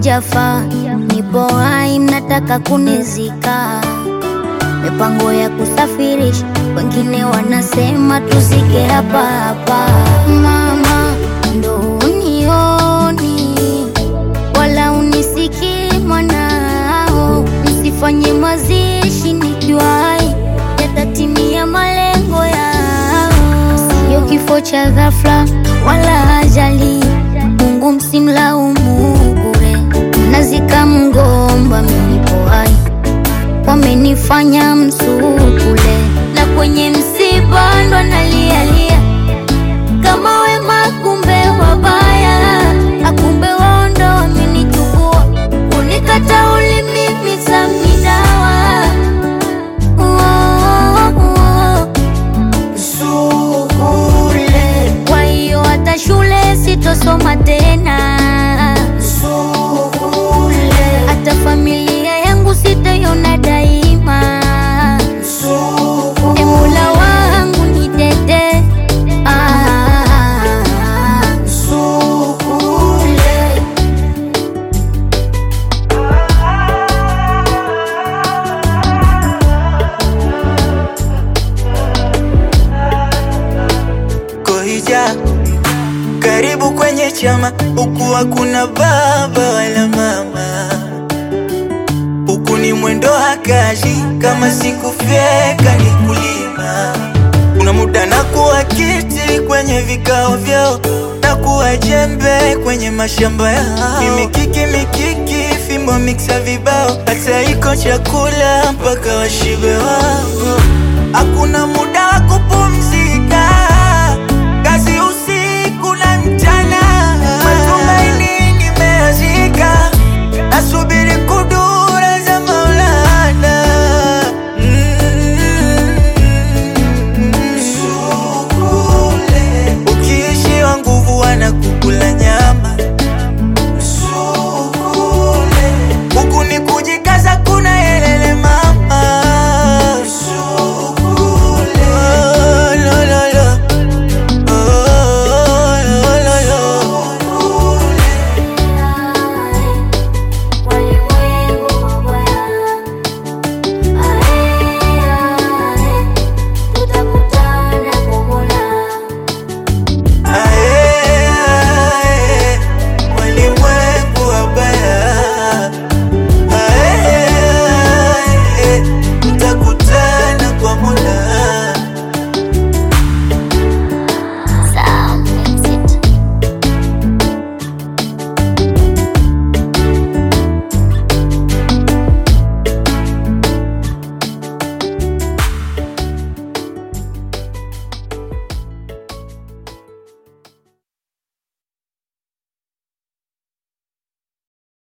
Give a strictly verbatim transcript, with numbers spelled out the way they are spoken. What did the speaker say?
sijafa, nipo hai, mnataka kunizika. Mipango ya kusafirisha, wengine wanasema tuzike hapa hapa. Mama ndo unioni, wala unisikii mwanao. Msifanye mazishi nikiwa hai, yatatimia malengo yao. Sio kifo cha ghafla wala ajali, Mungu msimlaumu bure. Mnazika mgomba, mimi nipo hai, wamenifanya msukule. Na kwenye msiba ndo nalialia, kama wema kumbe wabaya, akumbe wao ndo wamenichukua, unikata ulimi misamidawa. Sukule, kwa hiyo hata shule sitosoma tena. Sukule, hata familia yangu sitaiona daima. Sukule, e Mola wangu nitete. Ah, Sukule. Kohija, karibu kwenye chama, huku hakuna baba wala mama. Huku ni mwendo hakaji, kama sikufyeka ni kulima. Kuna muda na kuwa kiti kwenye vikao vyao, na kuwa jembe kwenye mashamba yao. Ni mikiki mikiki, fimbo mixa vibao, hata iko chakula mpaka washibe wao. Hakuna muda wa kupumzika,